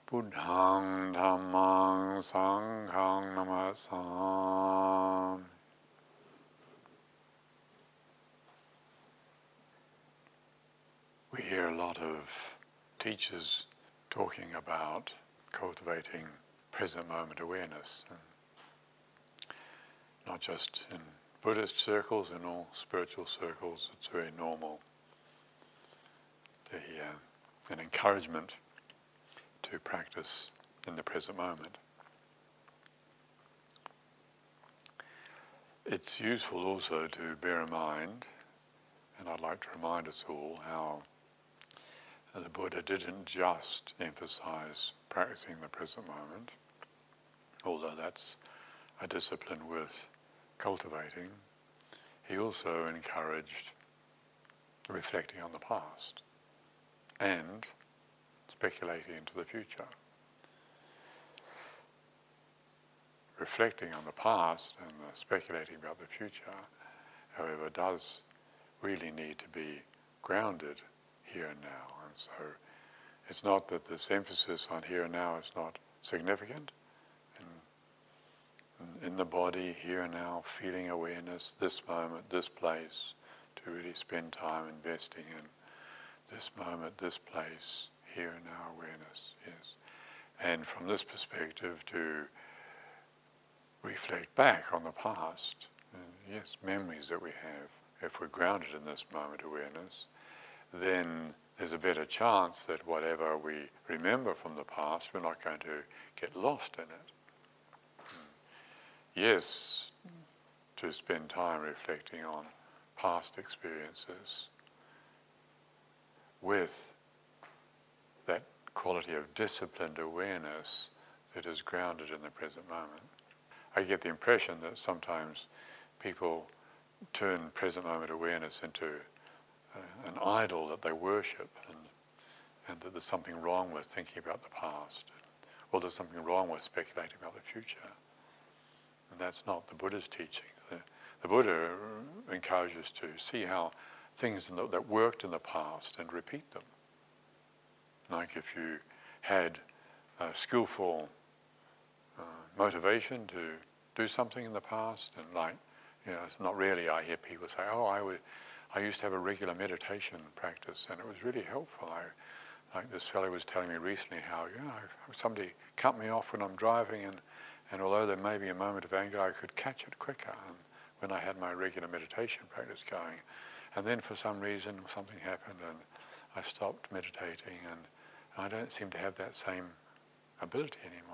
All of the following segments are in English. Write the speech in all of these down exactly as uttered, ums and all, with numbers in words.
Buddhaṃ Dhammaṃ Sanghaṃ Namassāmi. We hear a lot of teachers talking about cultivating present moment awareness. And not just in Buddhist circles, in all spiritual circles, it's very normal to hear an encouragement to practice in the present moment. It's useful also to bear in mind, and I'd like to remind us all, how the Buddha didn't just emphasize practicing the present moment, although that's a discipline worth cultivating. He also encouraged reflecting on the past and speculating into the future. Reflecting on the past and uh, speculating about the future, however, does really need to be grounded here and now. And so it's not that this emphasis on here and now is not significant. In, in the body, here and now, feeling awareness, this moment, this place, to really spend time investing in this moment, this place, here and now awareness, yes. And from this perspective to reflect back on the past, and yes, memories that we have. If we're grounded in this moment awareness, then there's a better chance that whatever we remember from the past, we're not going to get lost in it. Yes, to spend time reflecting on past experiences with that quality of disciplined awareness that is grounded in the present moment. I get the impression that sometimes people turn present moment awareness into uh, an idol that they worship, and, and that there's something wrong with thinking about the past, or there's something wrong with speculating about the future. And that's not the Buddha's teaching. The, the Buddha encourages to see how things in the, that worked in the past and repeat them. Like if you had a skillful uh, motivation to do something in the past, and like, you know, it's not really, I hear people say, oh, I, would, I used to have a regular meditation practice and it was really helpful. I, like this fellow was telling me recently how, you know, somebody cut me off when I'm driving, and, and although there may be a moment of anger, I could catch it quicker and when I had my regular meditation practice going. And then for some reason something happened and I stopped meditating, and I don't seem to have that same ability anymore.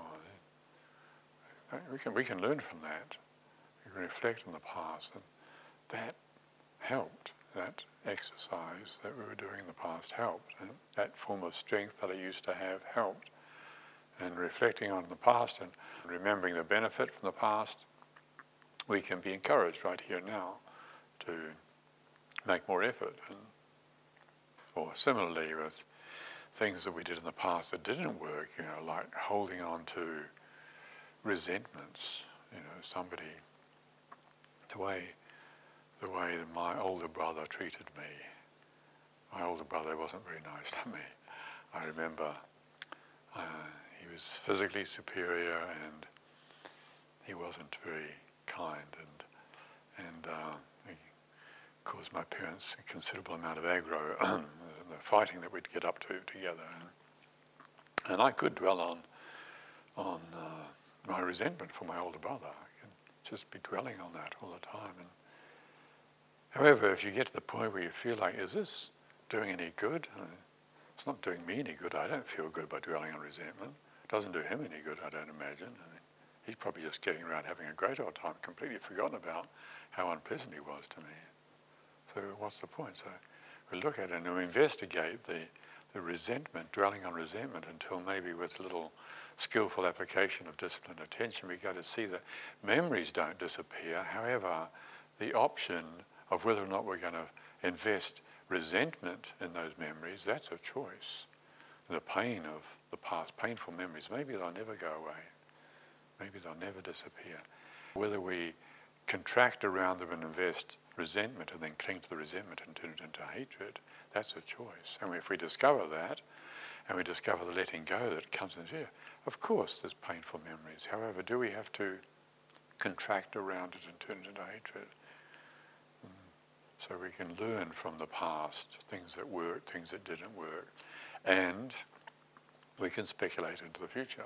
We can, we can learn from that. We can reflect on the past, and that helped. That exercise that we were doing in the past helped. And that form of strength that I used to have helped. And reflecting on the past and remembering the benefit from the past, we can be encouraged right here and now to make more effort. And, or similarly with things that we did in the past that didn't work, you know, like holding on to resentments, you know, somebody, the way, the way that my older brother treated me. My older brother wasn't very nice to me. I remember uh, he was physically superior and he wasn't very kind, and and uh, he caused my parents a considerable amount of aggro, the fighting that we'd get up to together. And, and I could dwell on on uh, my resentment for my older brother. I can just be dwelling on that all the time. And however, if you get to the point where you feel like, is this doing any good? I mean, it's not doing me any good. I don't feel good by dwelling on resentment. It doesn't do him any good, I don't imagine. I mean, he's probably just getting around having a great old time, completely forgotten about how unpleasant he was to me. So what's the point? So we look at it and we investigate the, the resentment, dwelling on resentment, until maybe with a little skillful application of disciplined attention, we go to see that memories don't disappear. However, the option of whether or not we're going to invest resentment in those memories, that's a choice. The pain of the past, painful memories, maybe they'll never go away. Maybe they'll never disappear. Whether we contract around them and invest resentment and then cling to the resentment and turn it into hatred, that's a choice. And if we discover that, and we discover the letting go that comes in here. Of course there's painful memories. However, do we have to contract around it and turn it into hatred? Mm. So we can learn from the past, things that worked, things that didn't work, and we can speculate into the future.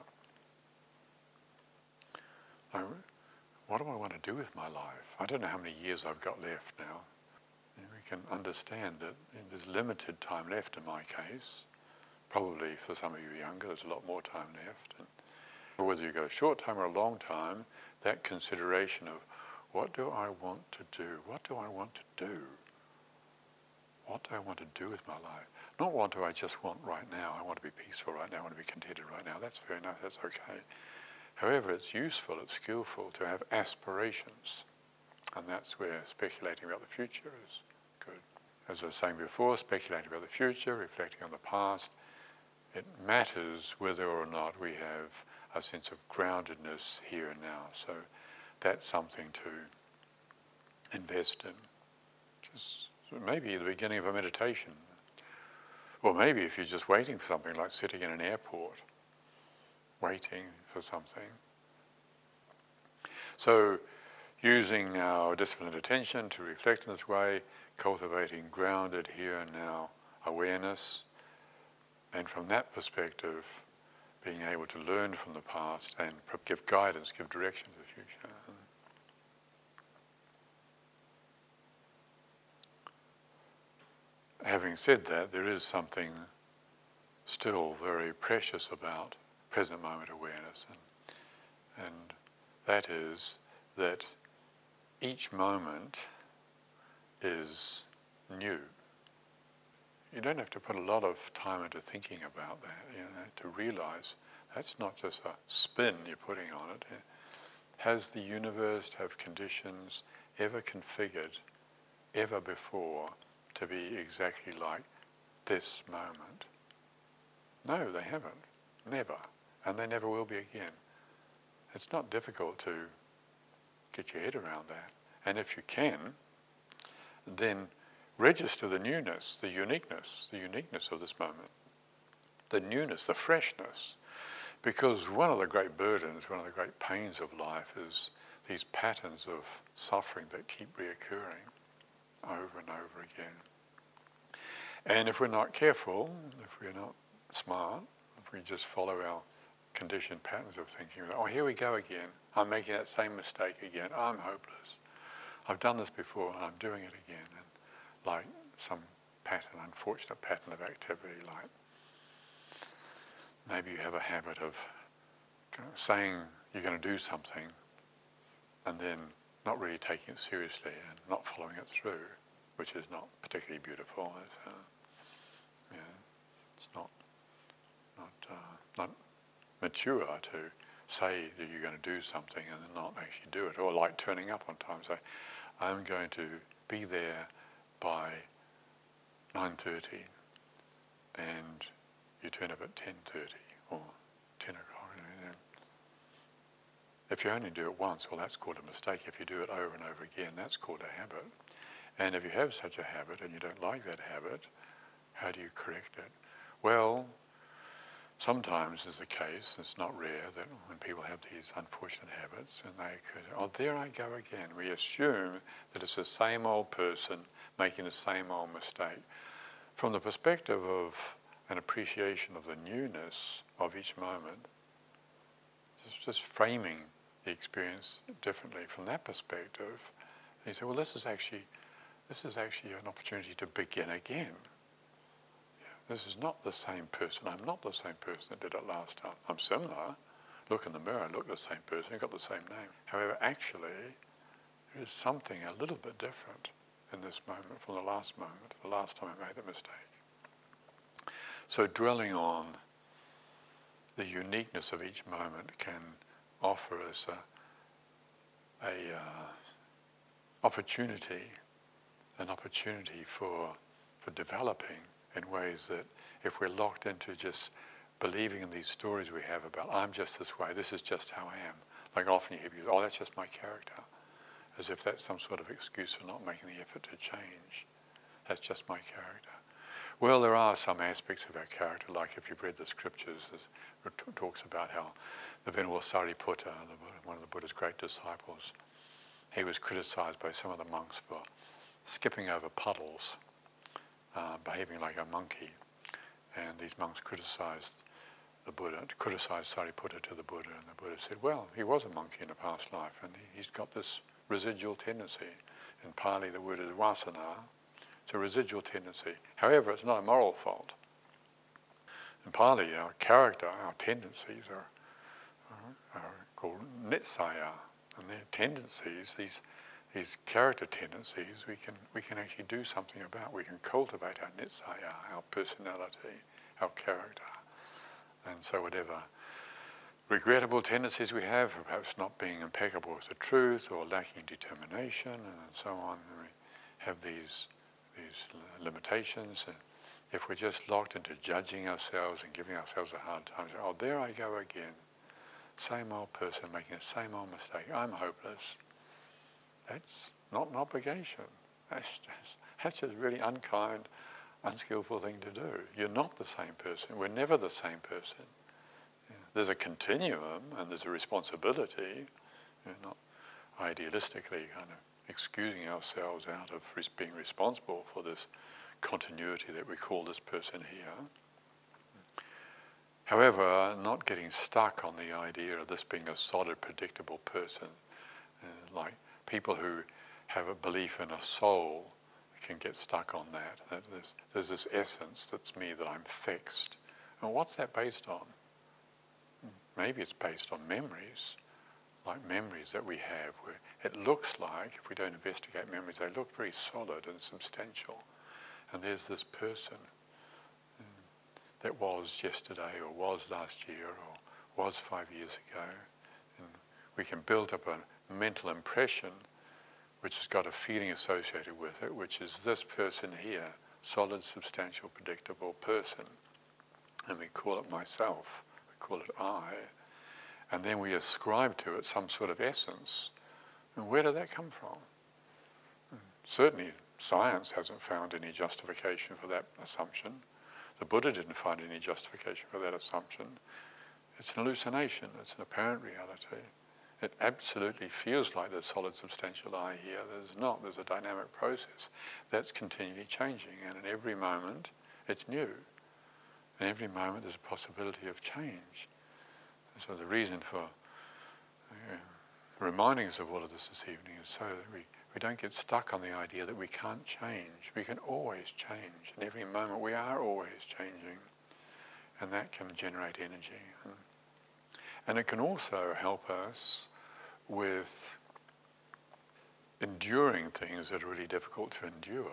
Like, what do I want to do with my life? I don't know how many years I've got left now. And we can understand that there's limited time left in my case. Probably for some of you younger, there's a lot more time left. And whether you've got a short time or a long time, that consideration of what do I want to do? What do I want to do? What do I want to do with my life? Not what do I just want right now. I want to be peaceful right now. I want to be contented right now. That's fair enough. That's okay. However, it's useful, it's skillful to have aspirations. And that's where speculating about the future is good. As I was saying before, speculating about the future, reflecting on the past, it matters whether or not we have a sense of groundedness here and now. So that's something to invest in. Just maybe the beginning of a meditation. Or maybe if you're just waiting for something, like sitting in an airport, waiting for something. So using our disciplined attention to reflect in this way, cultivating grounded here and now awareness, and from that perspective, being able to learn from the past and give guidance, give direction to the future. Having said that, there is something still very precious about present moment awareness, and, and that is that each moment is new. You don't have to put a lot of time into thinking about that, you know, to realize that's not just a spin you're putting on it. Has the universe, have conditions ever configured, ever before, to be exactly like this moment? No, they haven't. Never. And they never will be again. It's not difficult to get your head around that. And if you can, then register the newness, the uniqueness, the uniqueness of this moment. The newness, the freshness. Because one of the great burdens, one of the great pains of life is these patterns of suffering that keep reoccurring over and over again. And if we're not careful, if we're not smart, if we just follow our conditioned patterns of thinking, oh, here we go again, I'm making that same mistake again, I'm hopeless. I've done this before and I'm doing it again. And like some pattern, unfortunate pattern of activity, like maybe you have a habit of saying you're going to do something and then not really taking it seriously and not following it through, which is not particularly beautiful. It's, uh, yeah, it's not not uh, not mature to say that you're going to do something and then not actually do it, or like turning up on time. Say, I'm going to be there by nine thirty, and you turn up at ten thirty or ten o'clock. If you only do it once, well, that's called a mistake. If you do it over and over again, that's called a habit. And if you have such a habit and you don't like that habit, how do you correct it? Well, sometimes is the case, it's not rare, that when people have these unfortunate habits and they could, oh, there I go again. We assume that it's the same old person making the same old mistake. From the perspective of an appreciation of the newness of each moment, it's just framing the experience differently from that perspective. And you say, well, this is actually, this is actually an opportunity to begin again. This is not the same person. I'm not the same person that did it last time. I'm similar. Look in the mirror, look the same person, you've got the same name. However, actually, there is something a little bit different in this moment from the last moment, the last time I made the mistake. So dwelling on the uniqueness of each moment can offer us a, a uh, opportunity, an opportunity for for developing in ways that if we're locked into just believing in these stories we have about, I'm just this way, this is just how I am. Like often you hear people, oh, that's just my character. As if that's some sort of excuse for not making the effort to change. That's just my character. Well, there are some aspects of our character, like if you've read the scriptures, it talks about how the Venerable Sariputta, one of the Buddha's great disciples, he was criticized by some of the monks for skipping over puddles, uh, behaving like a monkey. And these monks criticized the Buddha, criticized Sariputta to the Buddha, and the Buddha said, well, he was a monkey in a past life, and he, he's got this residual tendency. In Pali, the word is vasana. It's a residual tendency. However, it's not a moral fault. In Pali, our character, our tendencies are, are, are called nitsaya, and their tendencies, these these character tendencies, we can we can actually do something about. We can cultivate our nitsaya, our personality, our character. And so whatever regrettable tendencies we have, perhaps not being impeccable with the truth or lacking determination and so on, we have these these limitations. And if we're just locked into judging ourselves and giving ourselves a hard time, say, oh, there I go again. Same old person making the same old mistake. I'm hopeless. That's not an obligation. That's just, that's just really unkind, unskillful thing to do. You're not the same person. We're never the same person. Yeah. There's a continuum and there's a responsibility. You're not idealistically kind of excusing ourselves out of res- being responsible for this continuity that we call this person here. However, not getting stuck on the idea of this being a solid, predictable person. Uh, like people who have a belief in a soul can get stuck on that. that there's, there's this essence that's me, that I'm fixed. And what's that based on? Maybe it's based on memories, like memories that we have, where it looks like, if we don't investigate memories, they look very solid and substantial. And there's this person that was yesterday or was last year or was five years ago. And we can build up a mental impression which has got a feeling associated with it, which is this person here, solid, substantial, predictable person. And we call it myself, we call it I. And then we ascribe to it some sort of essence. And where did that come from? Certainly science hasn't found any justification for that assumption. The Buddha didn't find any justification for that assumption. It's an hallucination, it's an apparent reality. It absolutely feels like there's solid, substantial I here. There's not. There's a dynamic process that's continually changing, and in every moment it's new. In every moment there's a possibility of change. And so the reason for uh, reminding us of all of this this evening is so that we, we don't get stuck on the idea that we can't change. We can always change. In every moment we are always changing, and that can generate energy. And, and it can also help us with enduring things that are really difficult to endure.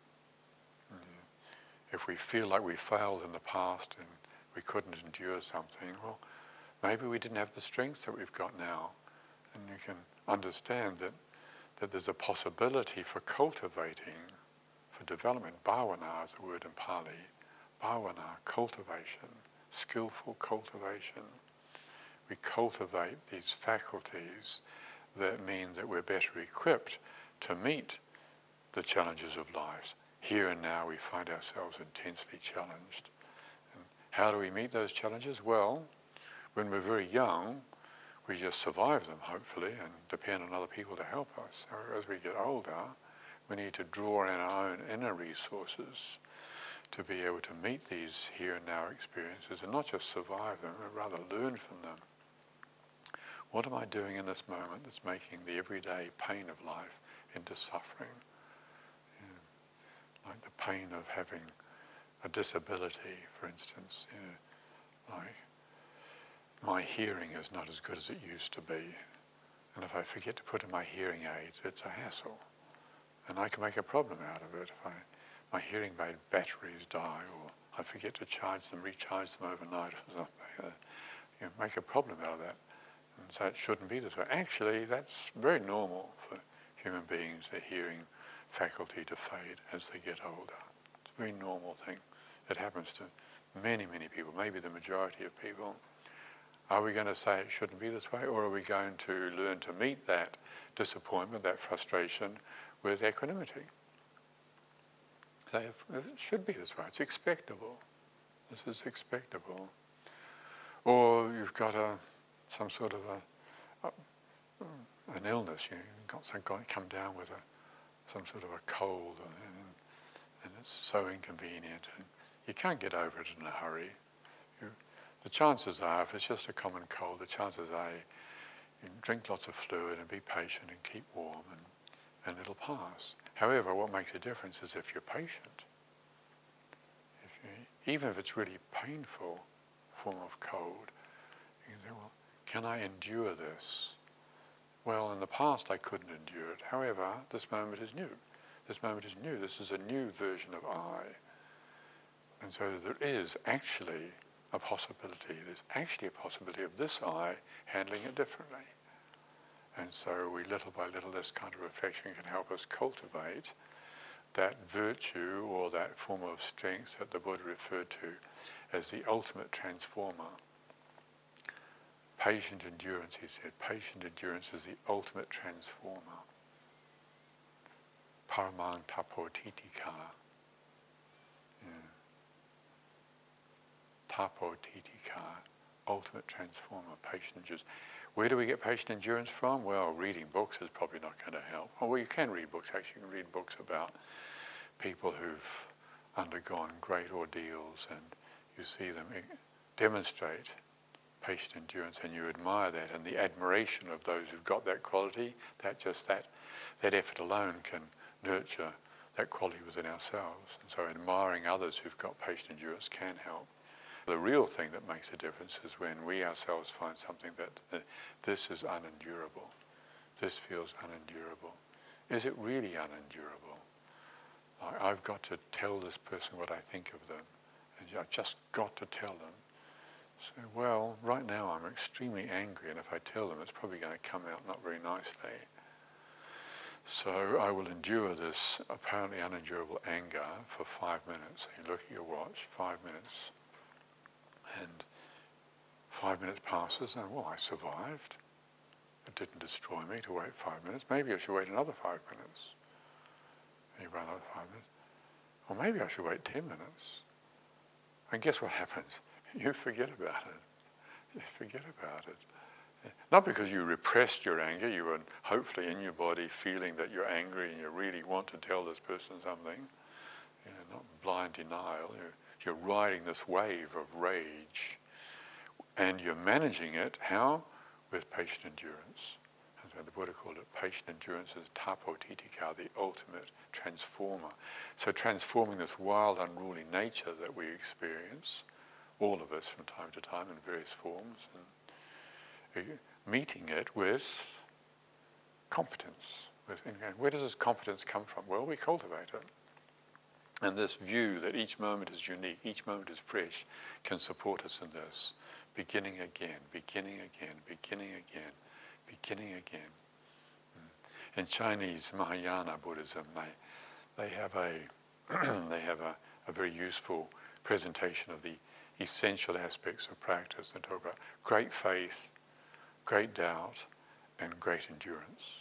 If we feel like we failed in the past and we couldn't endure something, well, maybe we didn't have the strength that we've got now. And you can understand that, that there's a possibility for cultivating, for development. Bhavana is the word in Pali. Bhavana, cultivation, skillful cultivation. We cultivate these faculties that mean that we're better equipped to meet the challenges of life. Here and now we find ourselves intensely challenged. And how do we meet those challenges? Well, when we're very young, we just survive them, hopefully, and depend on other people to help us. As we get older, we need to draw on our own inner resources to be able to meet these here and now experiences and not just survive them, but rather learn from them. What am I doing in this moment that's making the everyday pain of life into suffering? You know, like the pain of having a disability, for instance. You know, like my hearing is not as good as it used to be. And if I forget to put in my hearing aids, it's a hassle. And I can make a problem out of it if I, my hearing aid batteries die, or I forget to charge them, recharge them overnight or something. Uh, you know, make a problem out of that. And so it shouldn't be this way. Actually, that's very normal for human beings, their hearing faculty to fade as they get older. It's a very normal thing. It happens to many, many people, maybe the majority of people. Are we going to say it shouldn't be this way, or are we going to learn to meet that disappointment, that frustration, with equanimity? say, it should be this way, it's expectable. This is expectable. Or you've got a some sort of a, a an illness, you know, you've got some guy come down with a some sort of a cold, and, and it's so inconvenient, and you can't get over it in a hurry. You, the chances are, if it's just a common cold, the chances are you, you drink lots of fluid and be patient and keep warm, and, and it'll pass. However, what makes a difference is if you're patient. If you, even if it's really painful form of cold, you can say, well, can I endure this? Well, in the past I couldn't endure it. However, this moment is new. This moment is new. This is a new version of I. And so there is actually a possibility. There's actually a possibility of this I handling it differently. And so we, little by little, this kind of reflection can help us cultivate that virtue or that form of strength that the Buddha referred to as the ultimate transformer. Patient endurance, he said. Patient endurance is the ultimate transformer. Paramang tapo titika. Yeah. Tapo titika, ultimate transformer, patient endurance. Where do we get patient endurance from? Well, reading books is probably not going to help. Oh, well, you can read books, actually. You can read books about people who've undergone great ordeals, and you see them demonstrate patient endurance, and you admire that, and the admiration of those who've got that quality, that just that, that effort alone can nurture that quality within ourselves. And so admiring others who've got patient endurance can help. The real thing that makes a difference is when we ourselves find something that uh, this is unendurable. This feels unendurable. Is it really unendurable? I, I've got to tell this person what I think of them, and I've just got to tell them. So, well, right now I'm extremely angry, and if I tell them, it's probably going to come out not very nicely. So I will endure this apparently unendurable anger for five minutes. You look at your watch, five minutes, and five minutes passes, and well, I survived. It didn't destroy me to wait five minutes. Maybe I should wait another five minutes. And you wait another five minutes. Or maybe I should wait ten minutes. And guess what happens? You forget about it. You forget about it. Not because you repressed your anger, you were hopefully in your body feeling that you're angry and you really want to tell this person something. You know, not blind denial. You're, you're riding this wave of rage. And you're managing it, how? With patient endurance. And so the Buddha called it patient endurance as tapo titika, the ultimate transformer. So transforming this wild, unruly nature that we experience, all of us from time to time in various forms, and meeting it with competence. With, where does this competence come from? Well, we cultivate it. And this view that each moment is unique, each moment is fresh, can support us in this. Beginning again, beginning again, beginning again, beginning again. In Chinese Mahayana Buddhism, they, they have a they have a, a very useful presentation of the essential aspects of practice. They talk about great faith, great doubt, and great endurance.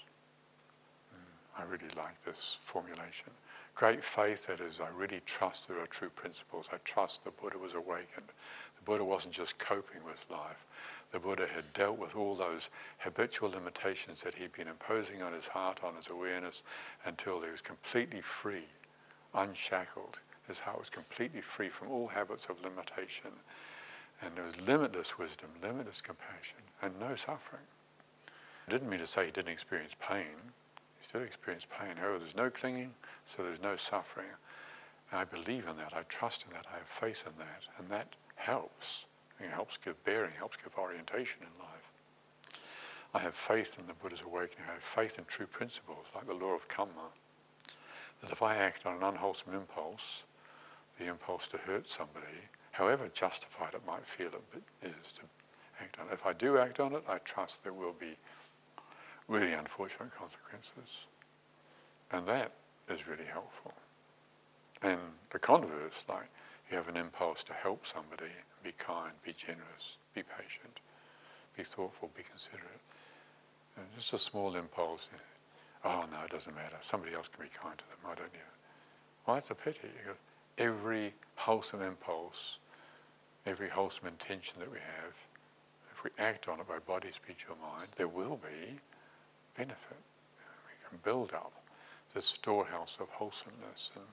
Mm, I really like this formulation. Great faith, that is, I really trust there are true principles. I trust the Buddha was awakened. The Buddha wasn't just coping with life. The Buddha had dealt with all those habitual limitations that he'd been imposing on his heart, on his awareness, until he was completely free, unshackled. His heart was completely free from all habits of limitation. And there was limitless wisdom, limitless compassion, and no suffering. I didn't mean to say he didn't experience pain. He still experienced pain. However, there's no clinging, so there's no suffering. And I believe in that. I trust in that. I have faith in that. And that helps. It helps give bearing, helps give orientation in life. I have faith in the Buddha's awakening. I have faith in true principles, like the law of karma, that if I act on an unwholesome impulse, the impulse to hurt somebody, however justified it might feel it is to act on it, if I do act on it, I trust there will be really unfortunate consequences. And that is really helpful. And the converse, like you have an impulse to help somebody, be kind, be generous, be patient, be thoughtful, be considerate. And just a small impulse, oh no, it doesn't matter. Somebody else can be kind to them, I don't need it. Well, that's a pity. Because every wholesome impulse, every wholesome intention that we have, if we act on it by body, speech or mind, there will be benefit. We can build up this storehouse of wholesomeness. And,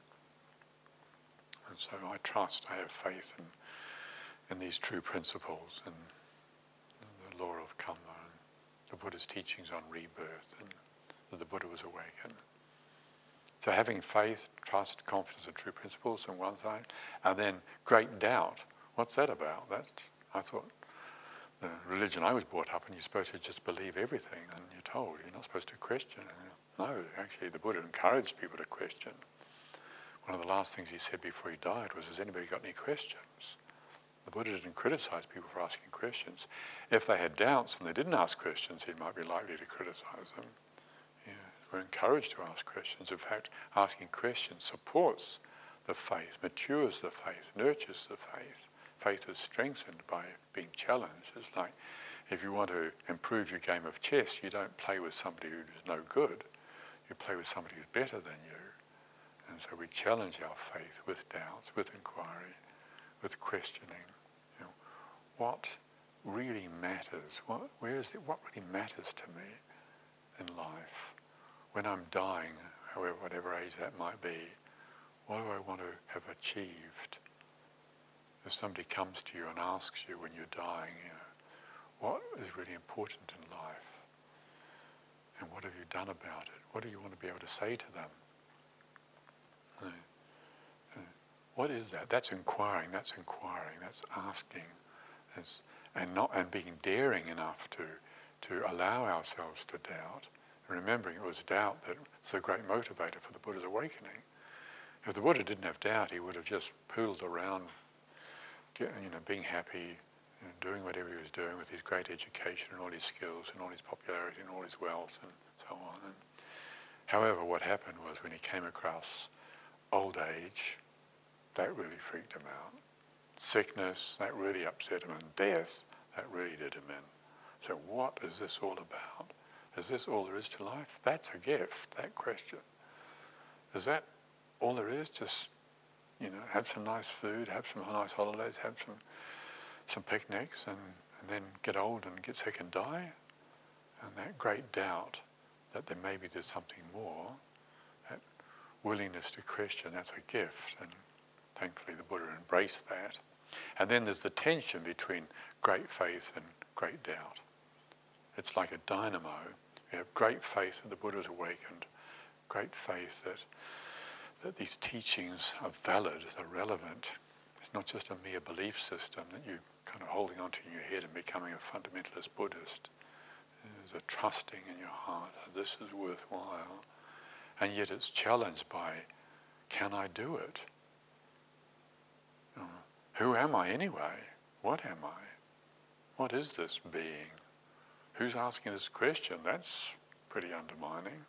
and so I trust, I have faith in, in these true principles and, and the law of karma and the Buddha's teachings on rebirth and that the Buddha was awakened. So having faith, trust, confidence in true principles on one side, and then great doubt. What's that about? That's, I thought the religion I was brought up in, you're supposed to just believe everything, and you're told you're not supposed to question. No, actually the Buddha encouraged people to question. One of the last things he said before he died was, has anybody got any questions? The Buddha didn't criticize people for asking questions. If they had doubts and they didn't ask questions, he might be likely to criticize them. Yeah, we're encouraged to ask questions. In fact, asking questions supports the faith, matures the faith, nurtures the faith. Faith is strengthened by being challenged. It's like if you want to improve your game of chess, you don't play with somebody who's no good. You play with somebody who's better than you. And so we challenge our faith with doubts, with inquiry, with questioning. You know, what really matters? What, where is it? What really matters to me in life? When I'm dying, however, whatever age that might be, what do I want to have achieved? If somebody comes to you and asks you when you're dying, you know, what is really important in life? And what have you done about it? What do you want to be able to say to them? Uh, uh, what is that? That's inquiring, that's inquiring, that's asking. That's, and not and being daring enough to, to allow ourselves to doubt. Remembering it was doubt that's the great motivator for the Buddha's awakening. If the Buddha didn't have doubt, he would have just pooled around, you know, being happy, you know, doing whatever he was doing with his great education and all his skills and all his popularity and all his wealth and so on. And however, what happened was when he came across old age, that really freaked him out. Sickness, that really upset him. And death, that really did him in. So what is this all about? Is this all there is to life? That's a gift, that question. Is that all there is? Just, you know, have some nice food, have some nice holidays, have some some picnics, and, and then get old and get sick and die? And that great doubt that there maybe there's something more, that willingness to question, that's a gift. And thankfully the Buddha embraced that. And then there's the tension between great faith and great doubt. It's like a dynamo. You have great faith that the Buddha's awakened, great faith that that these teachings are valid, are relevant. It's not just a mere belief system that you're kind of holding onto in your head and becoming a fundamentalist Buddhist. There's a trusting in your heart that this is worthwhile. And yet it's challenged by, can I do it? You know, who am I anyway? What am I? What is this being? Who's asking this question? That's pretty undermining.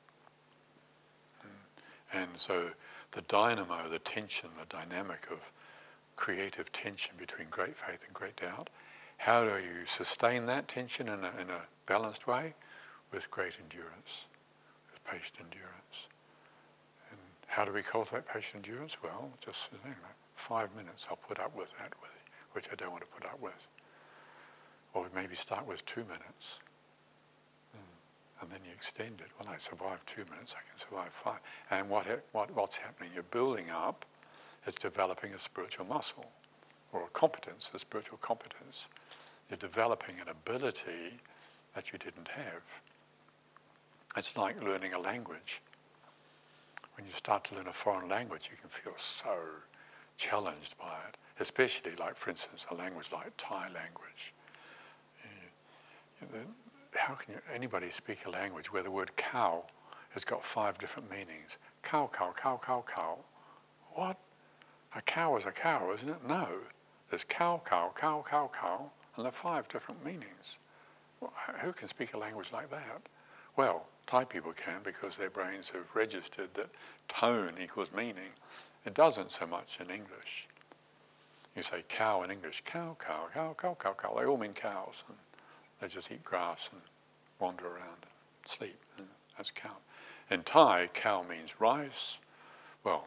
And so the dynamo, the tension, the dynamic of creative tension between great faith and great doubt, how do you sustain that tension in a, in a balanced way? With great endurance, with patient endurance. And how do we cultivate patient endurance? Well, just you know, five minutes I'll put up with that, with, which I don't want to put up with. Or maybe start with two minutes. And then you extend it. Well, I survived two minutes, I can survive five. And what, what what's happening? You're building up, it's developing a spiritual muscle, or a competence, a spiritual competence. You're developing an ability that you didn't have. It's like learning a language. When you start to learn a foreign language, you can feel so challenged by it, especially like, for instance, a language like Thai language. You, you, How can you, anybody speak a language where the word cow has got five different meanings? Cow, cow, cow, cow, cow. What? A cow is a cow, isn't it? No. There's cow, cow, cow, cow, cow, and there are five different meanings. Well, who can speak a language like that? Well, Thai people can, because their brains have registered that tone equals meaning. It doesn't so much in English. You say cow in English, cow, cow, cow, cow, cow, cow. They all mean cows. And they just eat grass and wander around and sleep. And that's cow. In Thai, cow means rice. Well,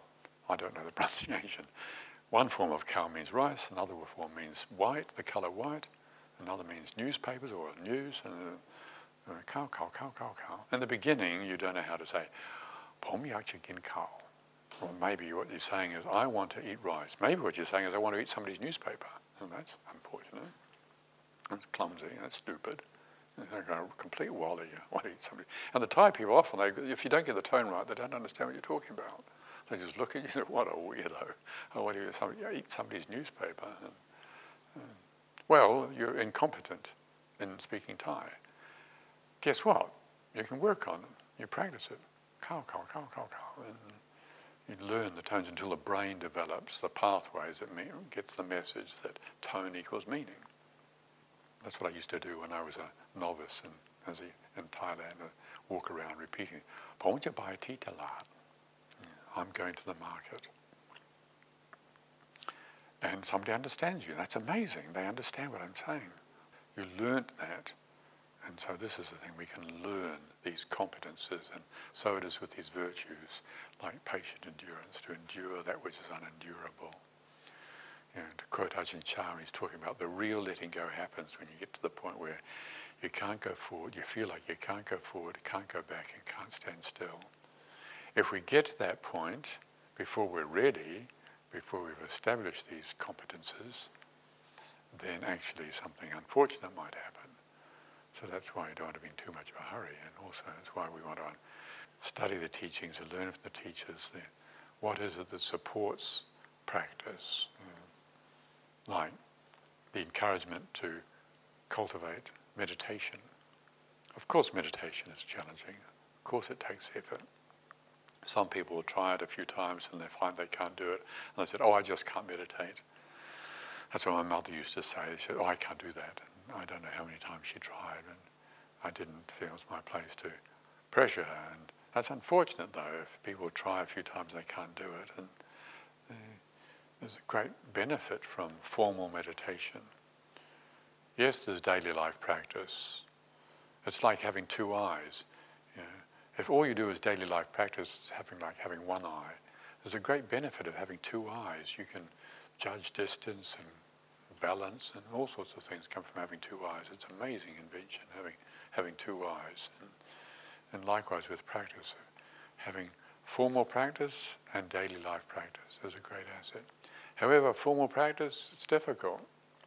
I don't know the pronunciation. One form of cow means rice, another form means white, the colour white, another means newspapers or news, and uh, cow, cow, cow, cow, cow. In the beginning, you don't know how to say, Pom yak chikin cow. Or maybe what you're saying is, I want to eat rice. Maybe what you're saying is, I want to eat somebody's newspaper. And that's unfortunate. That's clumsy, that's stupid. They're going to complete wally, you want to eat somebody. And the Thai people often, they, if you don't get the tone right, they don't understand what you're talking about. They just look at you and say, what a weirdo. Oh, what do you somebody, eat somebody's newspaper? And, and, well, you're incompetent in speaking Thai. Guess what? You can work on it. You practice it. Cow, cow, cow, cow, cow. And you learn the tones until the brain develops the pathways that mean, gets the message that tone equals meaning. That's what I used to do when I was a novice in, as a, in Thailand. I walk around repeating, Pongja bai ti talat. I'm going to the market. And somebody understands you. That's amazing. They understand what I'm saying. You learnt that. And so this is the thing, we can learn these competences, and so it is with these virtues, like patient endurance, to endure that which is unendurable. You know, to quote Ajahn Chah, he's talking about the real letting go happens when you get to the point where you can't go forward, you feel like you can't go forward, can't go back, and can't stand still. If we get to that point, before we're ready, before we've established these competences, then actually something unfortunate might happen. So that's why you don't want to be in too much of a hurry, and also that's why we want to study the teachings and learn from the teachers. The, what is it that supports practice? Uh, like the encouragement to cultivate meditation. Of course meditation is challenging. Of course it takes effort. Some people will try it a few times and they find they can't do it. And they said, oh, I just can't meditate. That's what my mother used to say. She said, oh, I can't do that. And I don't know how many times she tried, and I didn't feel it was my place to pressure her. And that's unfortunate, though, if people try a few times they can't do it. And uh, there's a great benefit from formal meditation. Yes, there's daily life practice. It's like having two eyes. You know, if all you do is daily life practice, it's having like having one eye. There's a great benefit of having two eyes. You can judge distance and balance, and all sorts of things come from having two eyes. It's an amazing invention, having having two eyes. And, and likewise with practice, having formal practice and daily life practice is a great asset. However, formal practice, it's difficult.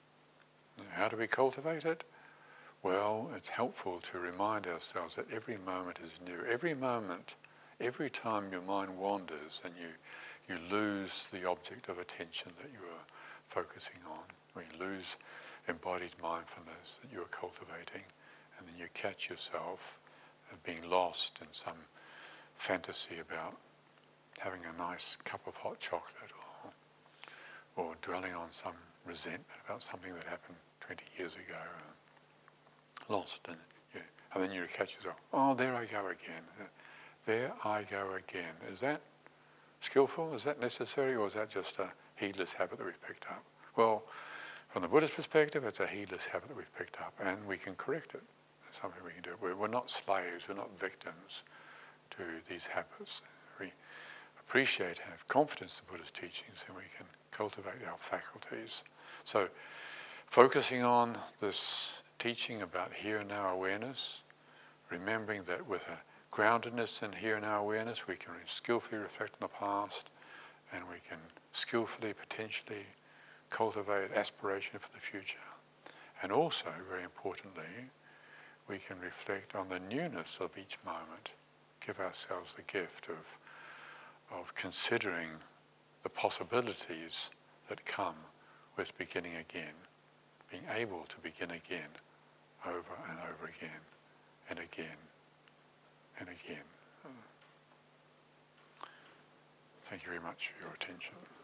How do we cultivate it? Well, it's helpful to remind ourselves that every moment is new. Every moment, every time your mind wanders and you, you lose the object of attention that you are focusing on, or you lose embodied mindfulness that you are cultivating, and then you catch yourself being lost in some fantasy about having a nice cup of hot chocolate, or, or dwelling on some resentment about something that happened twenty years ago. Lost, and, you, and then you catch yourself, oh, there I go again. There I go again. Is that skillful? Is that necessary? Or is that just a heedless habit that we've picked up? Well, from the Buddhist perspective, it's a heedless habit that we've picked up, and we can correct it. It's something we can do. We're, we're not slaves, we're not victims to these habits. We appreciate and have confidence in the Buddha's teachings, and we can cultivate our faculties. So, focusing on this teaching about here and now awareness, remembering that with a groundedness in here and now awareness, we can skillfully reflect on the past, and we can skillfully, potentially cultivate aspiration for the future. And also, very importantly, we can reflect on the newness of each moment, give ourselves the gift of, of considering the possibilities that come with beginning again, being able to begin again, over and over again, and again, and again. Thank you very much for your attention.